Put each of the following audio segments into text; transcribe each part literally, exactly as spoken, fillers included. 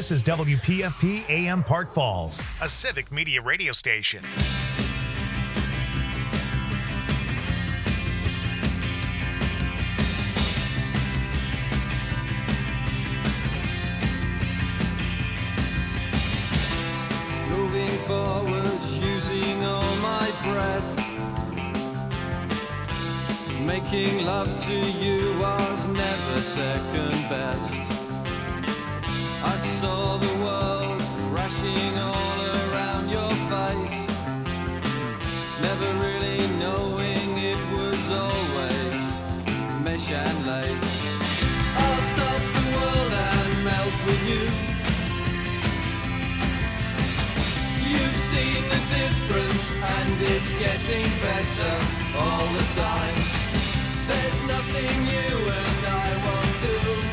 This is W P F P A M Park Falls, a civic media radio station. Moving forwards, using all my breath. Making love to you was never second best. I saw the world crashing all around your face, never really knowing it was always mesh and lace. I'll stop the world and melt with you. You've seen the difference and it's getting better all the time. There's nothing you and I won't do.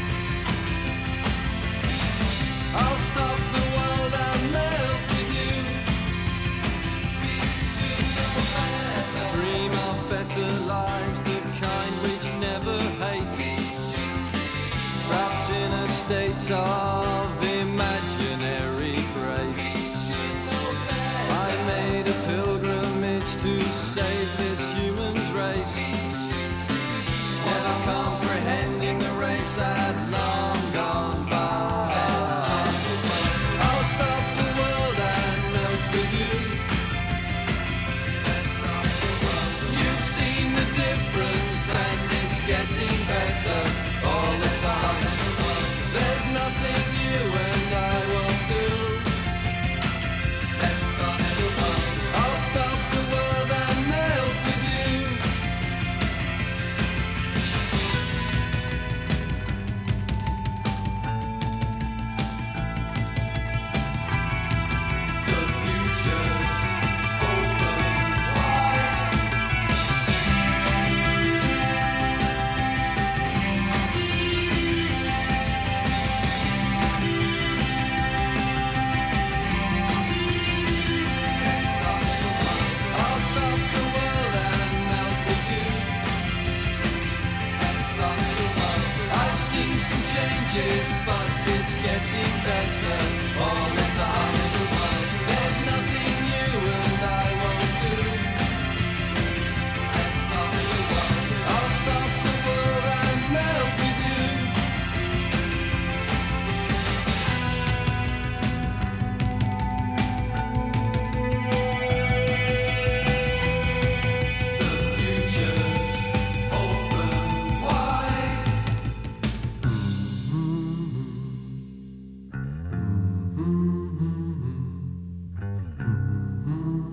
I'll stop the world and melt with you. We should know better. Dream of better lives, the kind which never hate. We should see. Trapped in a state of imaginary grace. We should know better. I made a pilgrimage to save this human's race. We should see. Never comprehending the race had long gone by. Stop the world and melt with you. You've seen the difference and it's getting better all the time. There's nothing you and I won't do. I'll stop the world and melt with you. Changes, but it's getting better all the time. There's nothing you and I won't do. I'll stop the world and melt with you. The future's open wide. Mm-hmm.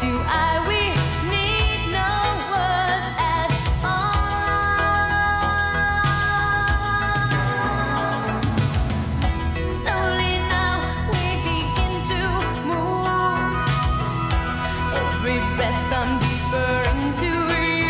do I? We need no words at all. Slowly now we begin to move. Every breath I'm deeper into you.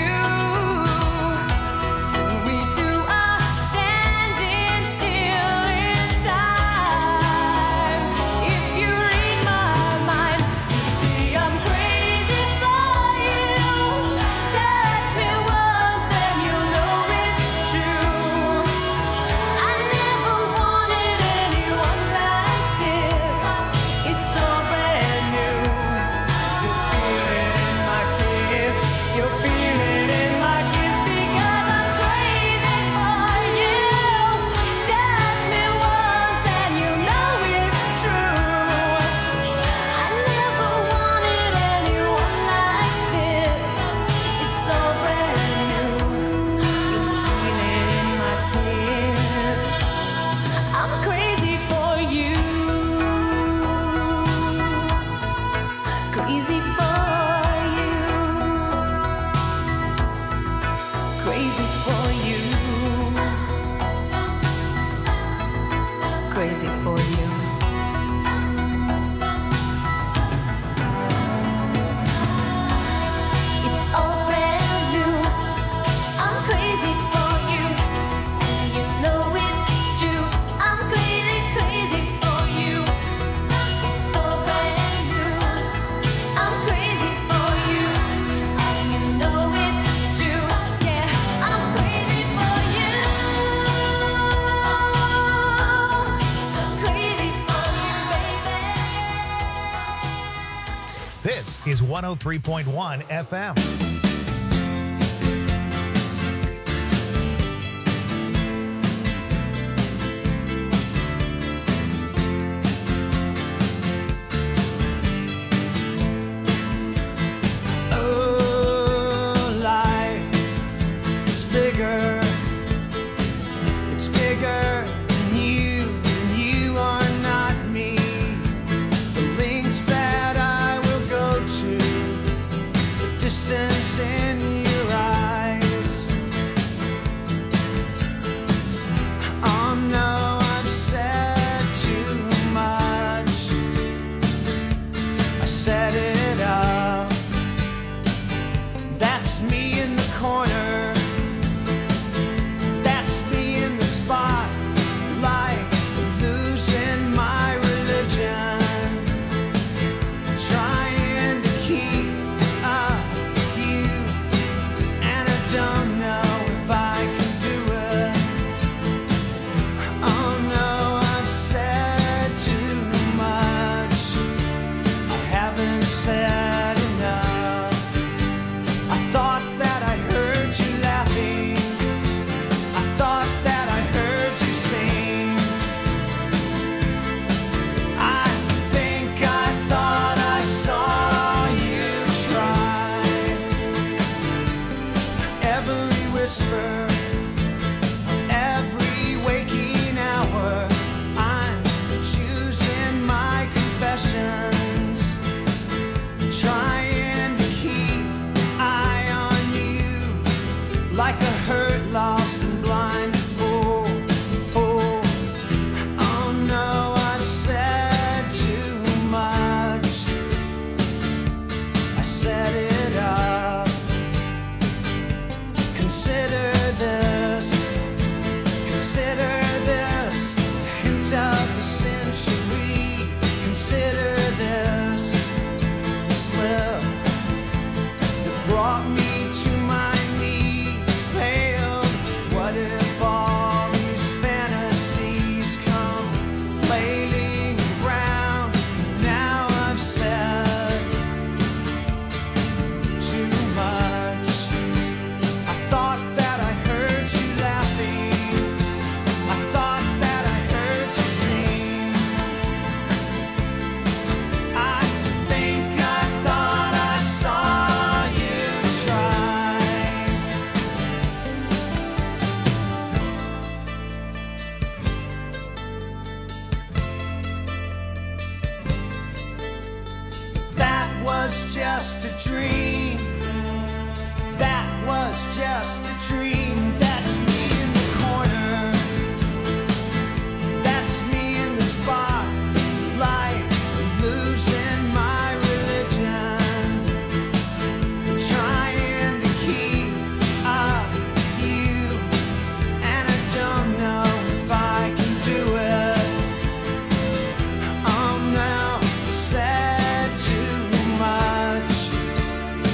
Soon we two are standing still in time. If you read my mind, you see I'm crazy for you. Touch me once and you'll know it's true. I never wanted anyone like this. It's so brand new. You feel it in my kiss. You feel it in my kiss because I'm crazy for you. Touch me once and you know it's true. I never wanted anyone like this. It's so brand new. You feel it in my kiss. I'm crazy for you. Crazy for you. Crazy for you. Crazy for you. It's all brand new. I'm crazy for you, and you know it's true. I'm crazy, crazy for you. It's all brand new. I'm crazy for you, and you know it's true. Yeah, I'm crazy for you. Crazy for you, baby. This is one oh three point one F M. Oh, life is bigger. It's bigger than you, and you are not me. The lengths that I will go to, the distance in your eyes. Oh no, I've said too much. I set it up. That's me in the corner. That's me in the spotlight, losing my religion, trying to keep up with you, and I don't know if I can do it. Oh no, I've said too much. I haven't said enough. I thought that I heard you laughing. I thought that I heard you sing. I think I thought I saw you try. Every whisper, every waking hour, I'm choosing my confessions, trying to keep eye on you, like a hurt, lost and blind fool. Oh, oh no, I've said too much. I set it up. Consider this. Consider this. Hint of the century. Consider this slip that brought me to my knees, pale. What if all these fantasies come flailing around? Now I've said just a dream. That was just a dream. That's me in the corner. That's me in the spotlight, losing my religion, trying to keep up with you, and I don't know if I can do it. Oh no, said too much.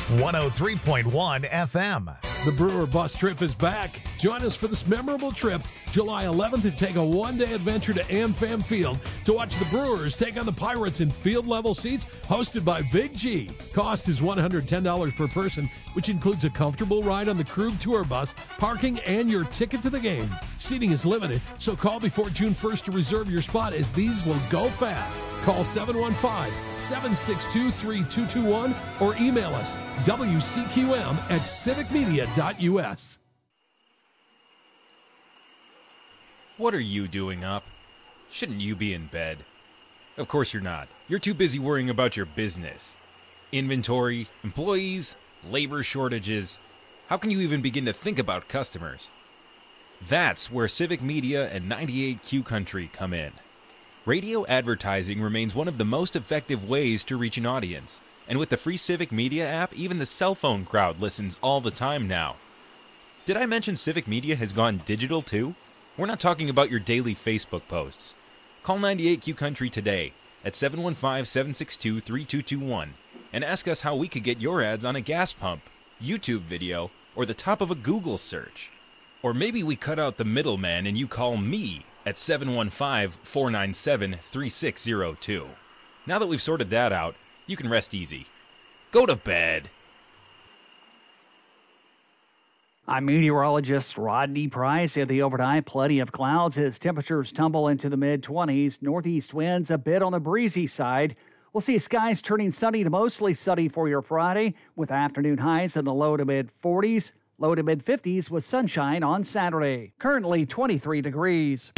one oh three point one F M. The Brewer Bus Trip is back. Join us for this memorable trip, July eleventh, and take a one-day adventure to AmFam Field to watch the Brewers take on the Pirates in field-level seats hosted by Big G. Cost is one hundred ten dollars per person, which includes a comfortable ride on the Krug Tour Bus, parking, and your ticket to the game. Seating is limited, so call before June first to reserve your spot, as these will go fast. Call seven one five, seven six two, three two two one or email us W C Q M at civic media dot U S. What are you doing up? Shouldn't you be in bed? Of course you're not. You're too busy worrying about your business. Inventory, employees, labor shortages. How can you even begin to think about customers? That's where Civic Media and ninety-eight Q Country come in. Radio advertising remains one of the most effective ways to reach an audience. And with the free Civic Media app, even the cell phone crowd listens all the time now. Did I mention Civic Media has gone digital too? We're not talking about your daily Facebook posts. Call ninety-eight Q Country today at seven one five, seven six two, three two two one and ask us how we could get your ads on a gas pump, YouTube video, or the top of a Google search. Or maybe we cut out the middleman and you call me at seven one five, four nine seven, three six zero two. Now that we've sorted that out, you can rest easy. Go to bed. I'm meteorologist Rodney Price. In the overnight, plenty of clouds as temperatures tumble into the mid-twenties. Northeast winds a bit on the breezy side. We'll see skies turning sunny to mostly sunny for your Friday, with afternoon highs in the low to mid-forties. Low to mid-fifties with sunshine on Saturday. Currently twenty-three degrees.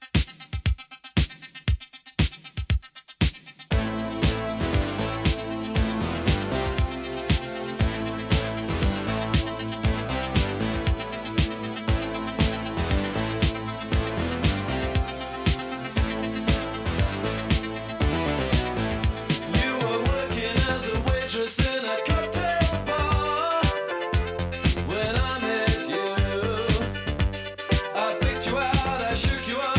You were working as a waitress in a cocktail bar when I met you. I picked you out, I shook you up.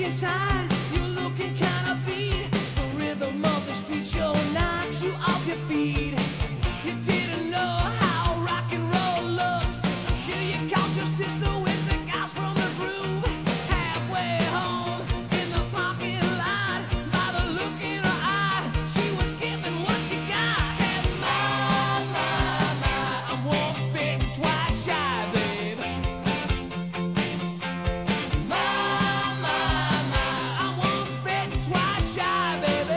looking tired, you're looking kinda beat. The rhythm of the street show knocks you off your feet. You didn't know how rock and roll looked until you caught your sister with the guys from the groove. Halfway home in the parking lot, by the look in her eye, she was giving what she got. Said, my, my, my, I'm once bitten, twice shy, babe. My, my, my, I'm once bitten, twice shy, baby.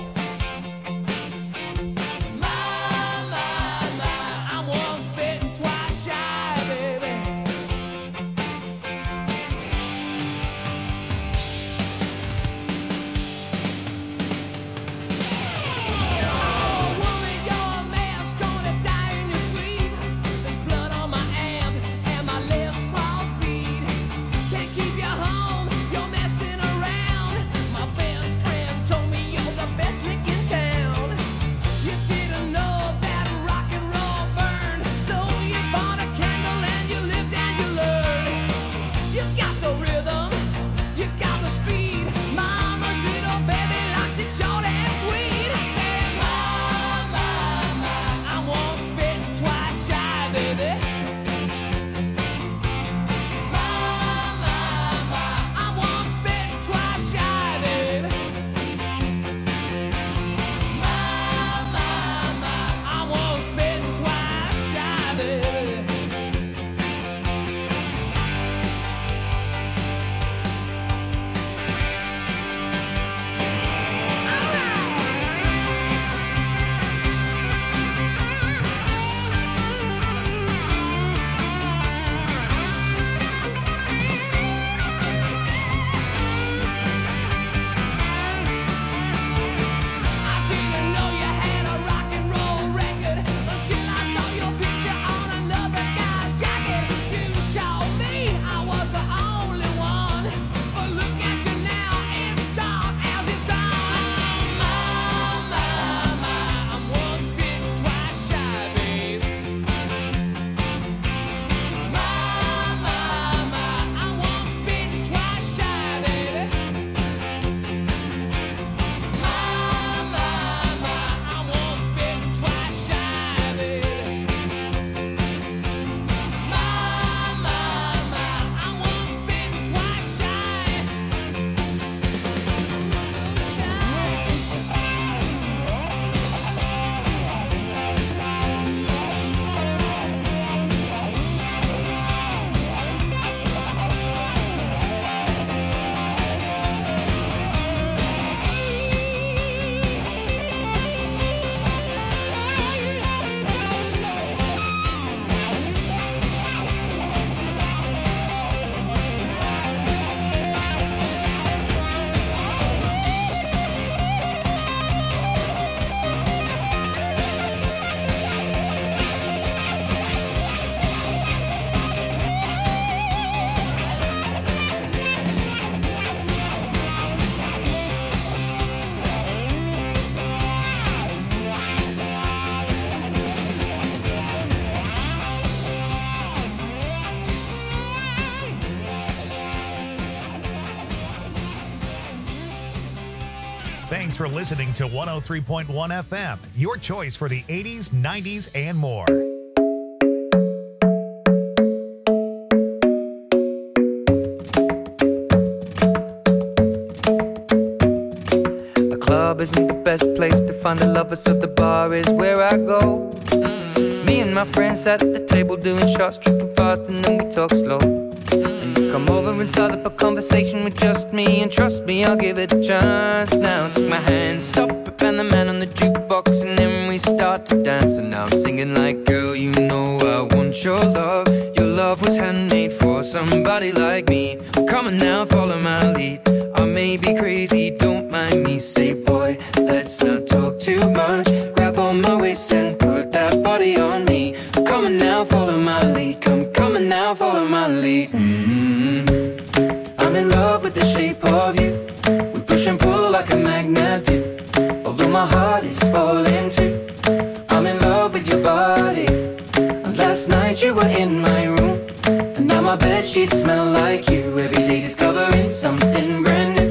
My, my, my, I'm once bitten, twice shy, baby. Oh, woman, you're a mess, gonna die in your sleep. There's blood on my amp and my Les Paul's beat. Can't keep you home, you're messing around. My best friend told me you're the best lick in town. You didn't know that rock and roll burned, so you bought a candle and you lived and you learned. You got the rhythm, you got the speed. Mama's little baby likes it short and sweet. I said, my, my, my, I'm once bitten, twice shy, baby. My, my, my, I'm once bitten, twice shy, baby. My, my, my, I'm once bitten, twice shy, baby. I didn't know you had a rock and roll record until I saw your picture on another guy's jacket. You told me I was the only one, but look at you now, it's dark as it's dawn. My, my, my, I'm once bitten, twice shy, babe. My, my, my, I'm once bitten, twice shy, baby. My, my, my, I'm once bitten, twice shy, baby. My, my, my, I'm once bitten, twice shy. So Thanks for listening to one oh three point one F M, your choice for the eighties, nineties, and more. The club isn't the best place to find the lovers, so the bar is where I go. Me and my friends at the table doing shots, tripping fast, and then we talk slow. And you come over and start up a conversation with just me, and trust me, I'll give it a chance. Now take my hand, stop it, and the man on the jukebox, and then we start to dance. And now I'm singing like, girl, you know I want your love. Your love was handmade for somebody like me. Come on now, follow my lead. I may be crazy, don't mind me. Say, boy, let's not talk too much. Grab on my waist and put that body on me. Come on now, follow my lead. Come, come on now, follow my lead. Mm-hmm. I'm in love with the shape of you. We push and pull like a magnet do. Although my heart is falling too. I'm in love with your body. And last night you were in my room, and now my bedsheets smell like you. Every day discovering something brand new.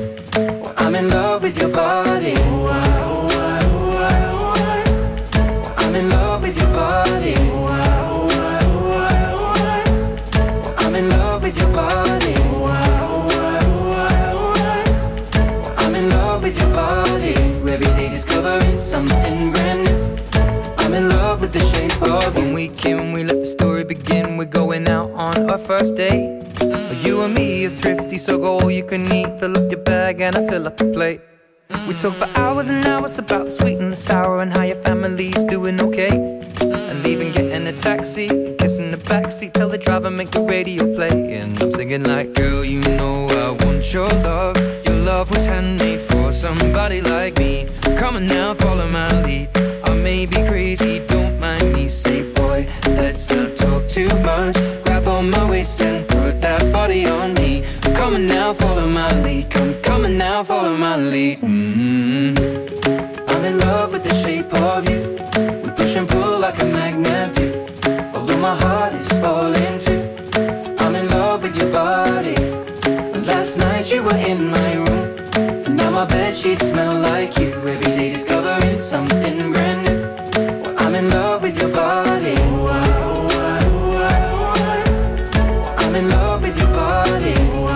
first date. But you and me are thrifty, so go all you can eat. Fill up your bag and I fill up your plate. We talk for hours and hours about the sweet and the sour and how your family's doing okay. And leaving, getting a taxi, kissing the backseat, tell the driver make the radio play. And I'm singing like, girl, you know I want your love. Your love was handmade for somebody like me. Come on now, follow my lead. I may be crazy, don't mind me. Say, boy, let's not talk too much. Grab on my waist and put that body on me. Come on now, follow my lead. Come, come on now, follow my lead. Mm-hmm. I'm in love with the shape of you. We push and pull like a magnet do. Although my heart is falling too. I'm in love with your body. Last night you were in my room, and now my bedsheets smell like you. Every day discovering something brand new. Well, I'm in love with your body. I'm in love with your body.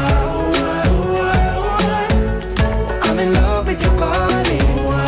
I'm in love with your body.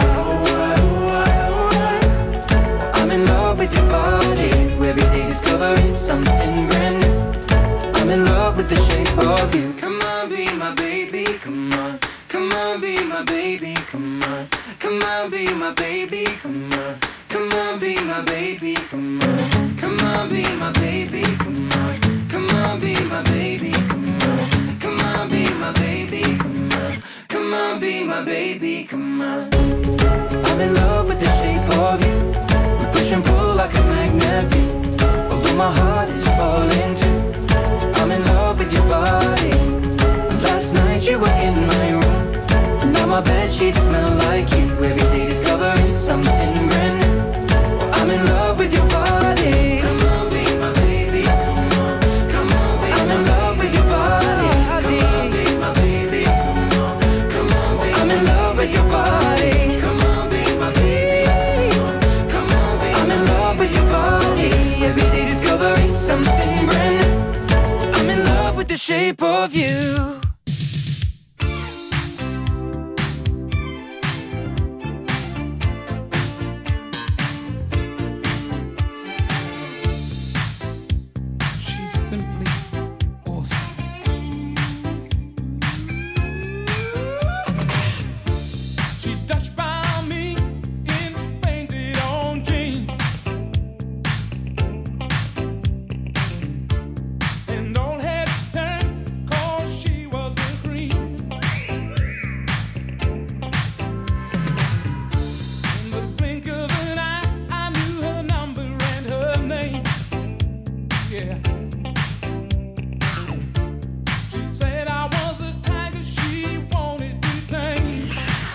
I'm in love with your body. Every day discovering something brand new. I'm in love with the shape of you. Come on, be my baby, come on. Come on, be my baby, come on. Come on, be my baby, come on. Come on, be my baby, come on. Come on, be my baby, come on. Come on, be my baby, come on. Come on, be my baby, come on. Come on, be my baby, come on. I'm in love with the shape of you. We push and pull like a magnet do. Although my heart is falling too. I'm in love with your body. Last night you were in my room, and now my bedsheets smell like you. Every day discovering something brand new. Well, I'm in love with your body. Come on, be my baby, come on. Come on, be I'm in love with your body. Come on, be my baby, come on. Come on, be I'm in love with your body. Come on, be my baby, come on. Come on, be I'm in love with your body. Every day discovering something brand new. I'm in love with the shape of you. She's simply awesome. She touched by me in painted on jeans, and don't hesitate, 'cause she was the cream. In the blink of an eye, I knew her number and her name. Yeah. She said I was the tiger she wanted to tame.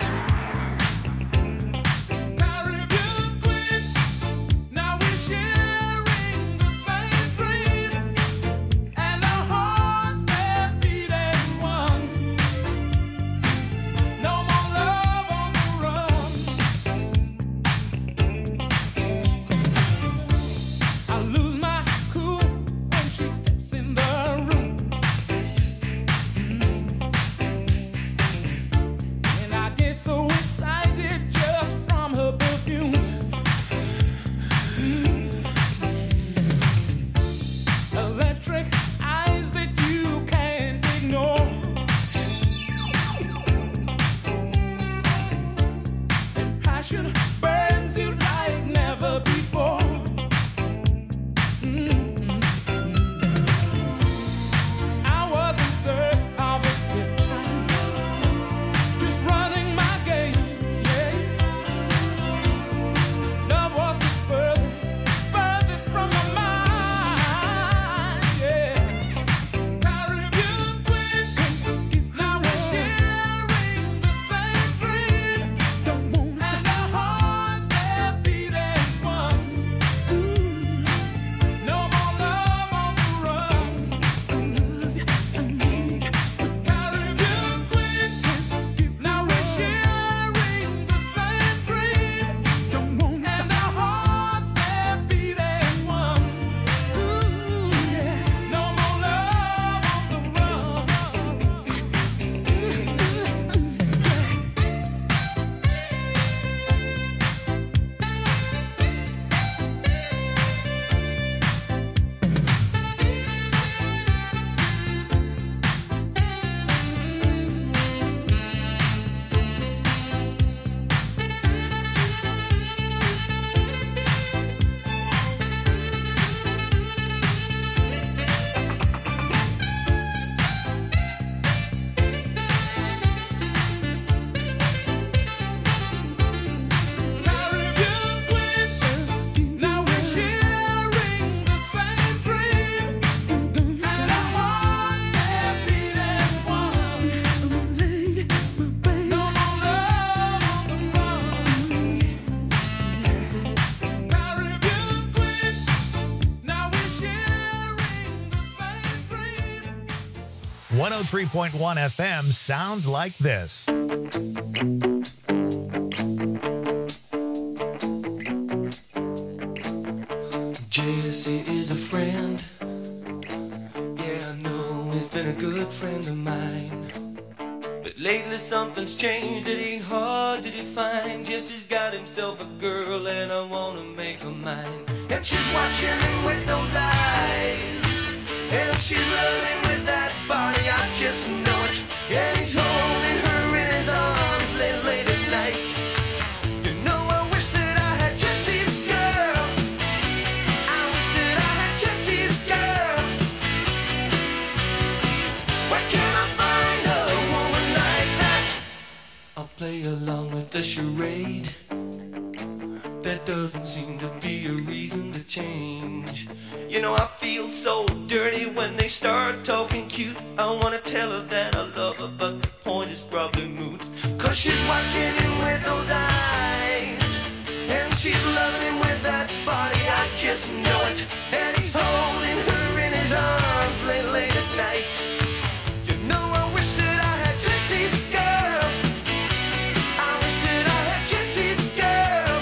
Caribbean queen, now we're sharing the same dream, and our hearts that beat as one. No more love on the run. I lose my cool when she steps in the room. And I get so excited just from her perfume. Mm. Electric eyes that you can't ignore. And passion burns you like never before. Mm. I was in search of a good time, just running my game, yeah. Love was the furthest, furthest from my mind, yeah. Caribbean queen, now we're sharing the same dream. Don't wanna stop, and our oh three point one F M sounds like this. Jesse is a friend. Yeah, I know he's been a good friend of mine. But lately something's changed, it ain't hard to define. Jesse's got himself a girl and I wanna make her mine. And she's watching him with those eyes, and she's loving with that body, I just know it. And he's holding her in his arms late, late at night. You know I wish that I had Jesse's girl. I wish that I had Jesse's girl. Where can I find a woman like that? I'll play along with the charade. There doesn't seem to be a reason to change. You know I feel so dirty when they start talking cute. I wanna tell her that I love her, but the point is probably moot. Cause she's watching him with those eyes, and she's loving him with that body, I just know it. And he's holding her in his arms late, late at night. You know I wish that I had Jesse's girl. I wish that I had Jesse's girl.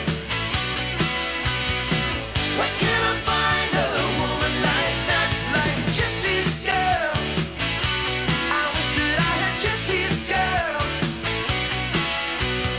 Where can I find a woman like that, like Jesse's girl? I wish that I had Jesse's girl.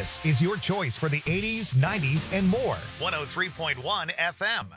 This is your choice for the eighties, nineties, and more. one oh three point one F M.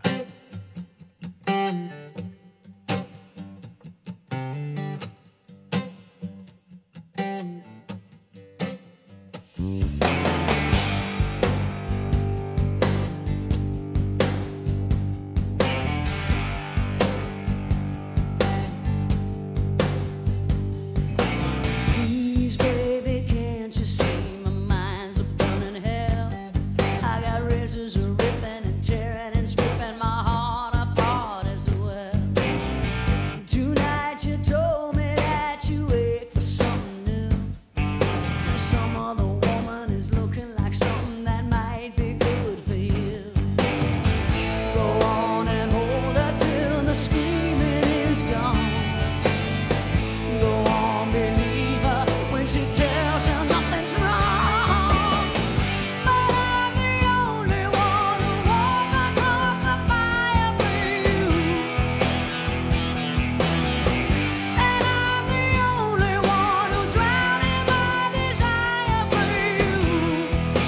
Please, baby, can't you see my mind's a burning hell? I got razors a ripping and tearing and stripping my heart apart as well. Tonight you told me that you ache for something new. Some other woman is looking like something that might be good for you. Go on and hold her till the screaming is gone. Go on, believe her when she tells you nothing's wrong. But I'm the only one who walked across the fire for you. And I'm the only one who drowned in my desire for you.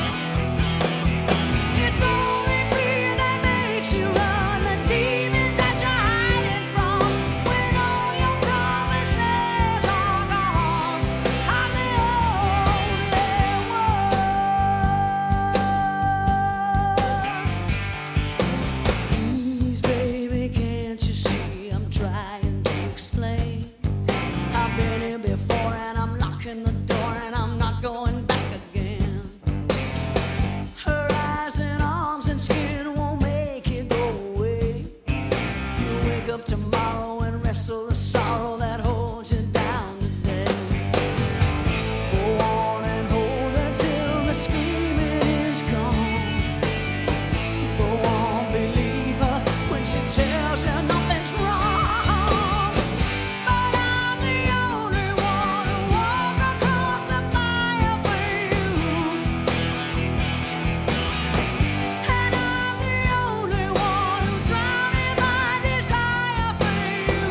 It's only fear that makes you run, the demons that you're hiding from. When all your promises are gone, I'm the only one. Please, baby, can't you see I'm trying to explain? I've been here before and I'm locking the door and I'm not going back again. Her eyes and arms and skin won't make it go away. You wake up tomorrow and wrestle the sorrow that holds you down today. Go on and hold her till the screaming is gone. Go on, believe her when she tells you nothing's wrong. But I'm the only one who walked across the fire for you. And I'm the only one who drowned in my desire for you.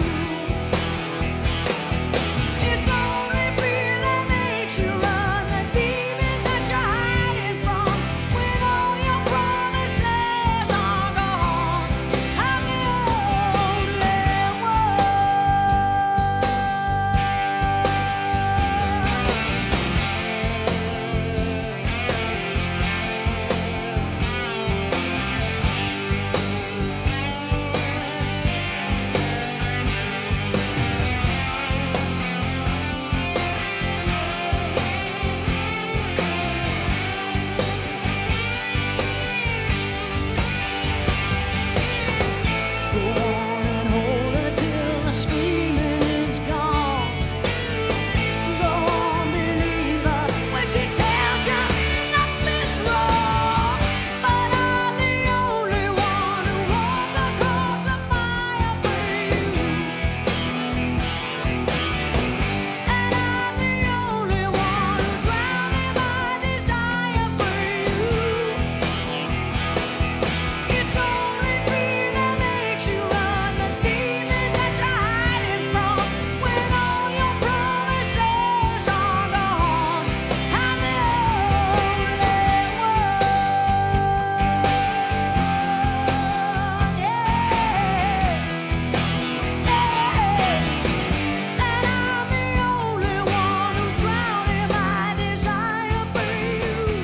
It's only fear that makes you run, the demons that you're hiding from. When all your promises are gone, I'm the only Go on and hold her till the screaming is gone. Go on, believe her when she tells you nothing's wrong. But I'm the only one who walked across the fire for you. And I'm the only one who drowned in my desire for you. It's only fear that makes you run, the demons that you're hiding from. When all your promises are gone, I'm the only one. And I'm the only one who drowned in my desire for you.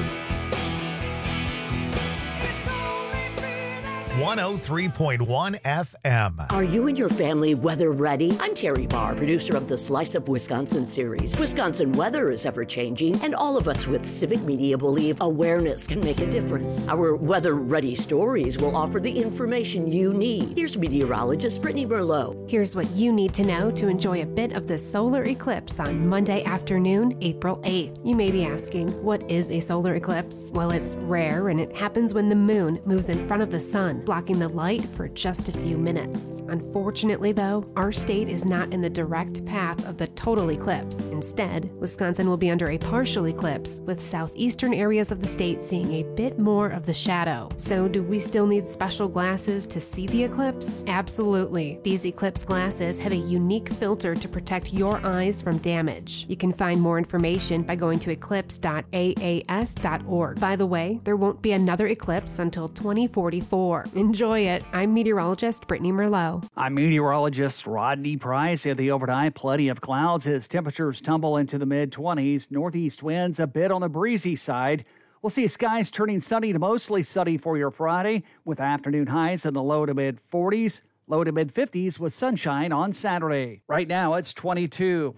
It's only fear that one oh three point one F M. Are you and your family weather ready? I'm Terry Barr, producer of the Slice of Wisconsin series. Wisconsin weather is ever changing, and all of us with Civic Media believe awareness can make a difference. Our weather ready stories will offer the information you need. Here's meteorologist Brittany Merlot. Here's what you need to know to enjoy a bit of the solar eclipse on Monday afternoon, April eighth. You may be asking, what is a solar eclipse? Well, it's rare and it happens when the moon moves in front of the sun. blocking the light for just a few minutes. Unfortunately, though, our state is not in the direct path of the total eclipse. Instead, Wisconsin will be under a partial eclipse, with southeastern areas of the state seeing a bit more of the shadow. So, do we still need special glasses to see the eclipse? Absolutely. These eclipse glasses have a unique filter to protect your eyes from damage. You can find more information by going to eclipse dot a a s dot org. By the way, there won't be another eclipse until twenty forty-four. Enjoy it. I'm meteorologist Brittany Merlot. I'm meteorologist Rodney Price. At the overnight, plenty of clouds as temperatures tumble into the mid twenties. Northeast winds a bit on the breezy side. We'll see skies turning sunny to mostly sunny for your Friday, with afternoon highs in the low to mid forties, low to mid fifties with sunshine on Saturday. Right now, it's twenty-two.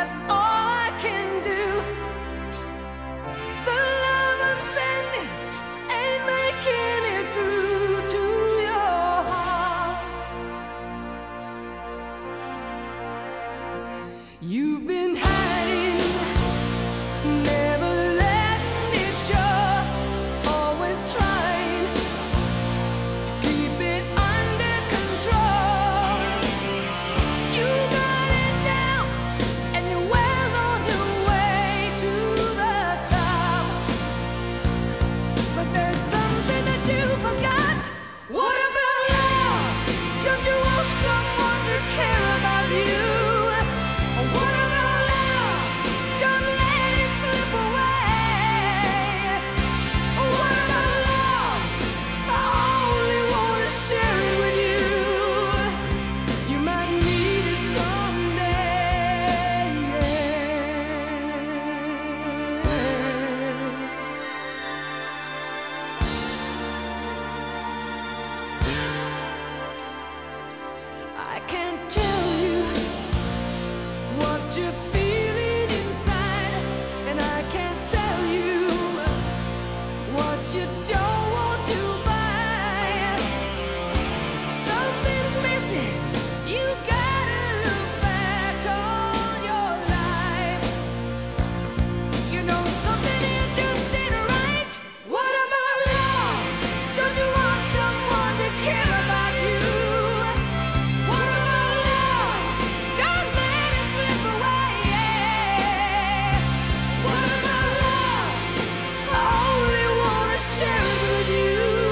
that's all I can do. The love I'm sending ain't making it through to your heart. You've been hiding, never letting it show, always trying to keep it under control. You got it down, and you're well on your way to the top. But there's something that you forgot. What about love? Don't you want someone to care about you? What about love? Don't let it slip away. What about love? I only want to share it with you. You might need it someday. I can't tell you what you're feeling inside, and I can't sell you what you don't want to buy. Something's missing. You gotta look back on your life. You know something here just ain't right. What about love? Don't you want someone to care about you? What about love? Don't let it slip away. What about love? I only wanna share it with you.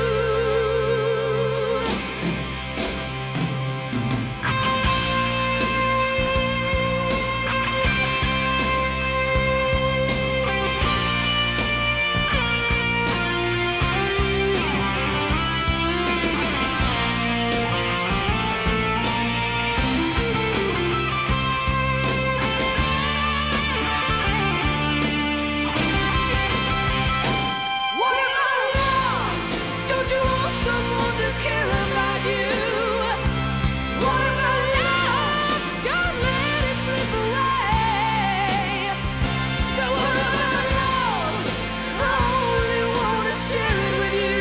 What about love? Don't you want someone to care about you? What about love? Don't let it slip away. But what about love? I only want to share it with you.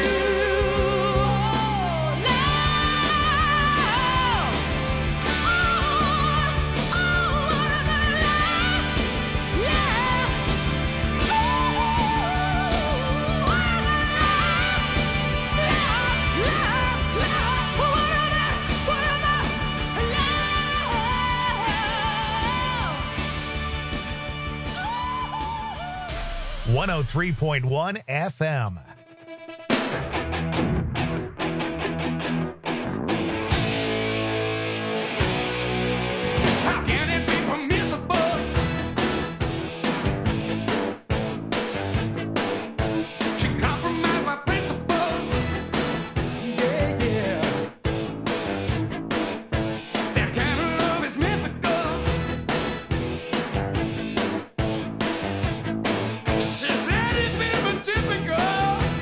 Oh, love. Oh, oh, what about love? Love. Oh, what about love? Love, love, love. What about, what about love? one oh three point one F M. How can it be permissible? She compromised my principle. Yeah, yeah. That kind of love is mythical. She said it's been typical.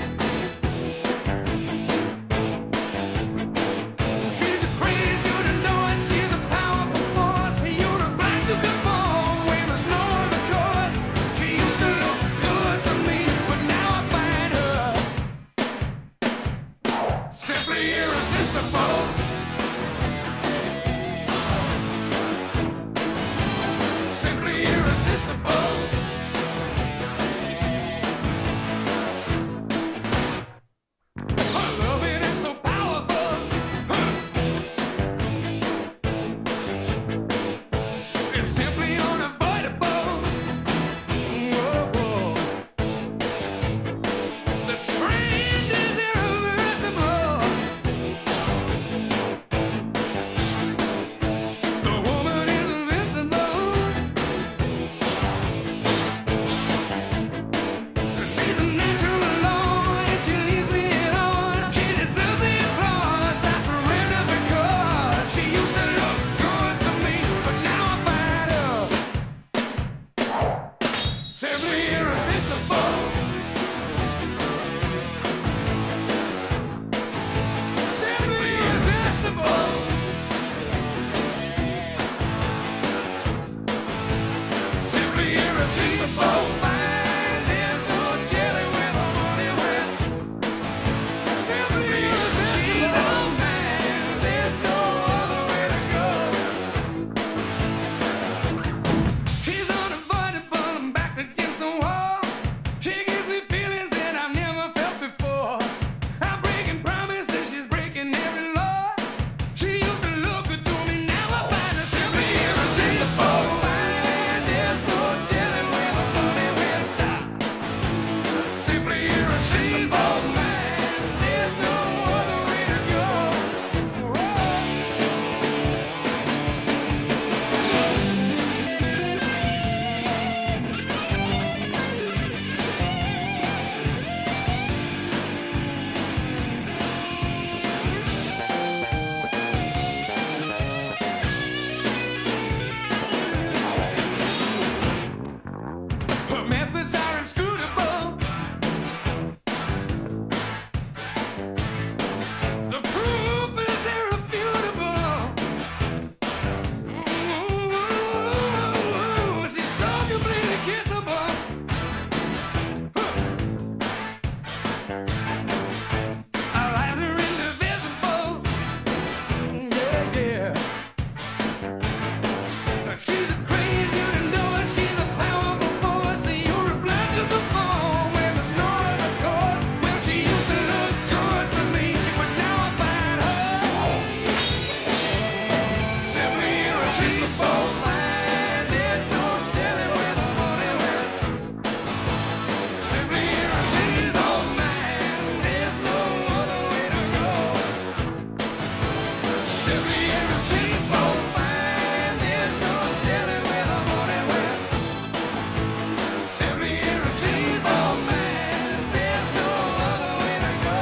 Simply irresistible. Man, there's no telling where the morning went. Simply irresistible, man. There's no other way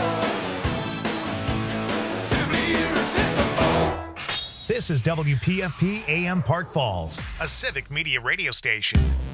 to go. Simply irresistible. This is W P F P A M Park Falls, a Civic Media radio station.